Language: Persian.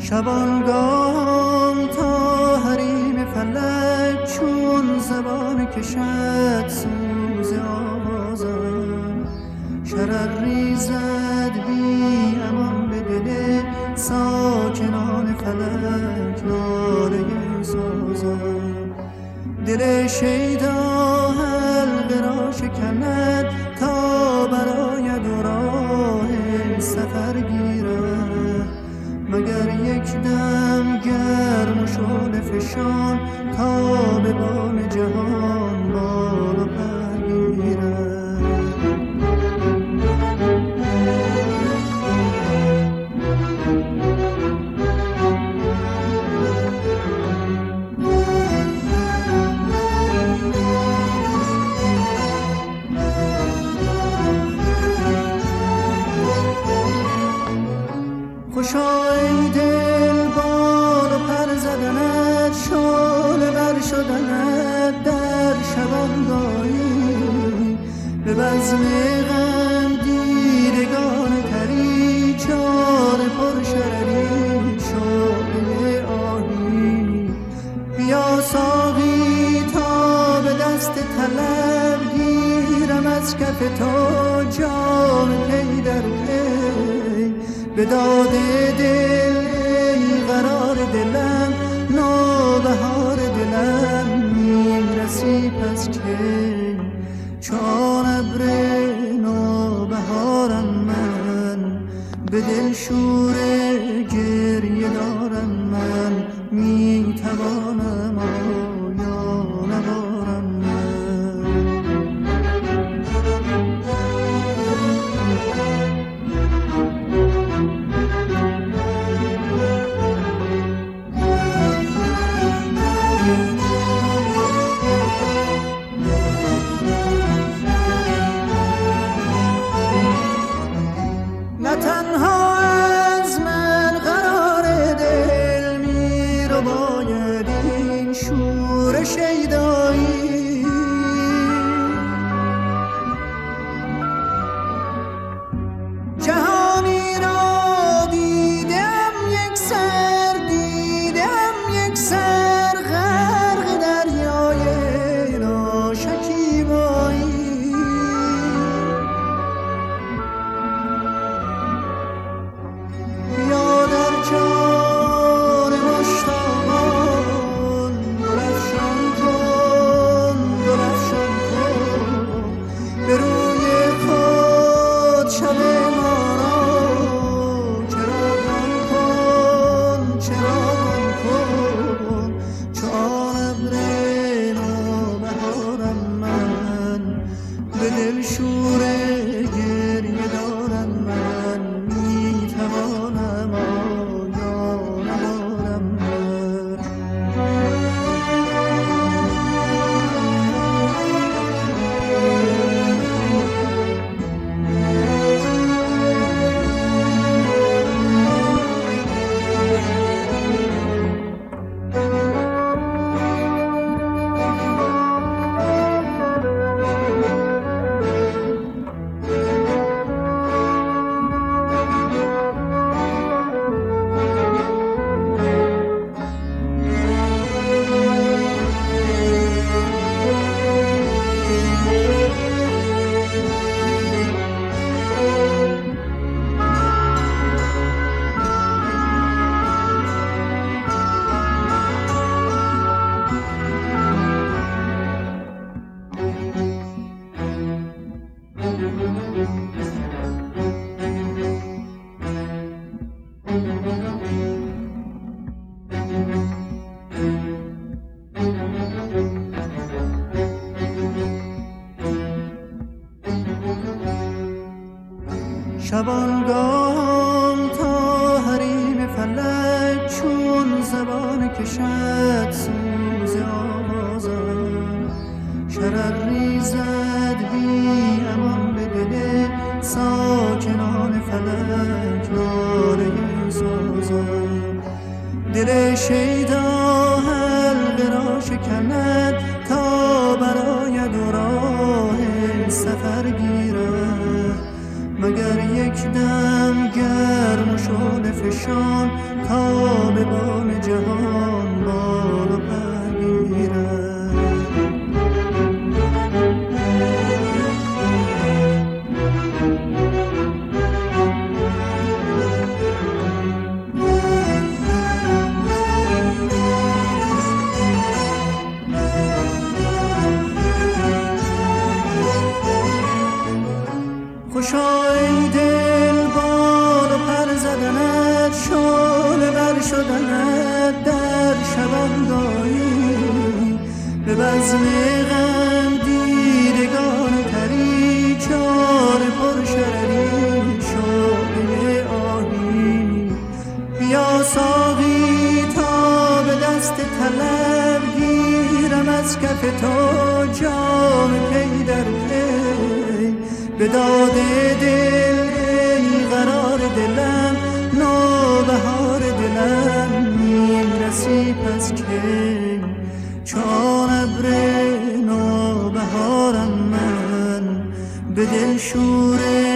شبانگاه تا حریم فلک چون زبان کشد سوز آوازم، شرر ریزد بی امان به دل ساکنان فلک ناله سازم. دل شیدا حلقه را شکند تا براید و راه سفر گیرد، مگر یک دم گرم و شعله فشان تا به بام جهان بالا پر گیرد. خوشا ای دل بال و پر زدنت، شعله ور شدنت در شبانگاهی، به بزم غم دیدگان تری چار پر شرری شعله آهی. بیا ساقی تا به دست طلب گیرم از کف تو جام پی در پی، به داد دل ای قرار دلم نوبهار دلم میرسی پس کی، چون ابر نوبهارم من به دل شور گریه دارم من، میتوانم آیا نبارم من. نه تنها از من قرار دل می رو باید این شور شیدایی، جهانی را دیدم یک سر، دیدم یک سر غرق دریای ناشکیبایی. بیا در جان مشتاقان درفشان کن، درفشان کن به روی خود شب ما را، چراغان کن، چراغان کن، چون ابر نوبهارم من به دل شور گریه دارم من، میتوانم آیا نبارم من. شبانگاه تا حریم فلک چون زبان کشد سوز آوازم، شرر ریزد بی امان به دل ساکنان فلک ناله سازم. دل شیدا حلقه را شکند تا براید و راه سفر گیرد، مگر یک دم گرم و شعله فشان تا به بام جهان بال و پر گیرد. خوشا ای دل بال و پر زدنت، شعله ور شدنت در شبانگاهی، به بزم غم دیدگان تری، چار پر شرری شعله آهی. بیا ساقی تا به دست طلب گیرم از کف تو جام پی در پی، به داد دل ای قرار دلم، نوبهار دلم میرسی پس کی، چون ابر نوبهارم من به دل شور